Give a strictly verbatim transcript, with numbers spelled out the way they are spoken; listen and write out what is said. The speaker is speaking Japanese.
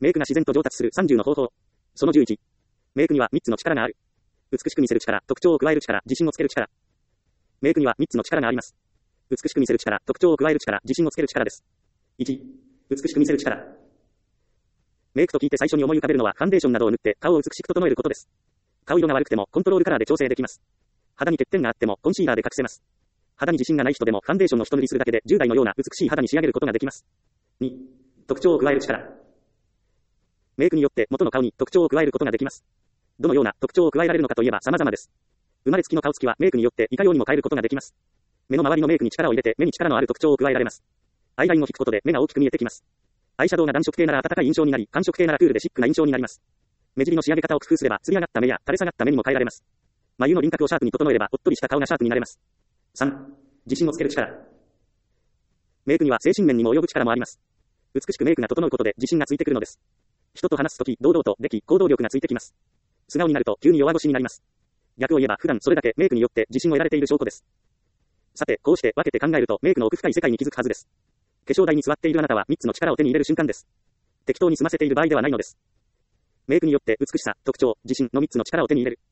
メイクが自然と上達するさんじゅうの方法。そのじゅういち。メイクにはみっつの力がある。美しく見せる力、特徴を加える力、自信をつける力。メイクにはみっつの力があります。美しく見せる力、特徴を加える力、自信をつける力です。いち、美しく見せる力。メイクと聞いて最初に思い浮かべるのはファンデーションなどを塗って顔を美しく整えることです。顔色が悪くてもコントロールカラーで調整できます。肌に欠点があってもコンシーラーで隠せます。肌に自信がない人でもファンデーションの一塗りするだけで従来のような美しい肌に仕上げることができます。に、特徴を加える力。メイクによって元の顔に特徴を加えることができます。どのような特徴を加えられるのかといえば様々です。生まれつきの顔つきはメイクによっていかようにも変えることができます。目の周りのメイクに力を入れて目に力のある特徴を加えられます。アイラインを引くことで目が大きく見えてきます。アイシャドウが暖色系なら暖かい印象になり、寒色系ならクールでシックな印象になります。目尻の仕上げ方を工夫すれば、吊り上がった目や垂れ下がった目にも変えられます。眉の輪郭をシャープに整えれば、おっとりした顔がシャープになれます。さん、自信をつける力。メイクには精神面にも及ぶ力もあります。美しくメイクが整うことで自信がついてくるのです。人と話すとき、堂々とでき、行動力がついてきます。素顔になると急に弱腰になります。逆を言えば普段それだけメイクによって自信を得られている証拠です。さて、こうして分けて考えるとメイクの奥深い世界に気づくはずです。化粧台に座っているあなたはみっつの力を手に入れる瞬間です。適当に済ませている場合ではないのです。メイクによって美しさ、特徴、自信のみっつの力を手に入れる。